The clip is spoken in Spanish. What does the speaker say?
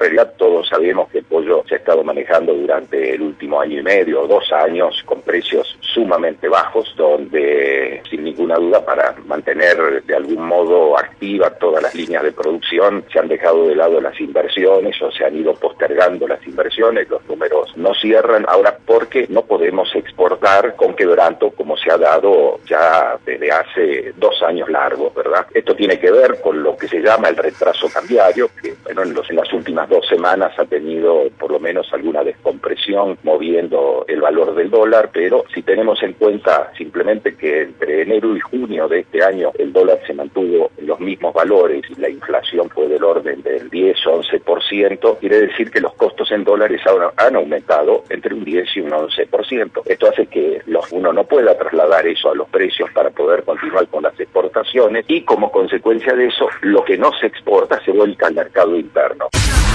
realidad todos sabemos que el pollo se ha estado manejando durante el último año y medio o 2 años con precios sumamente bajos, donde sin ninguna duda para mantener de algún modo activa todas las líneas de producción se han dejado de lado las inversiones o se han ido postergando las inversiones, los números no cierran ahora porque no podemos exportar con quebranto como se ha dado ya desde hace 2 años largos, ¿verdad? Esto tiene que ver con lo que se llama el retraso cambiario, que bueno, en las últimas 2 semanas ha tenido por lo menos alguna descompresión moviendo el valor del dólar, pero si tenemos en cuenta simplemente que entre enero y junio de este año el dólar se mantuvo en los mismos valores y la inflación fue del orden del 10-11%, quiere decir que los costos en dólares ahora han aumentado entre un 10 y un 11%. Esto hace que uno no pueda trasladar eso a los precios para poder continuar con las exportaciones y como consecuencia de eso, lo que no se exporta se vuelca al mercado interno.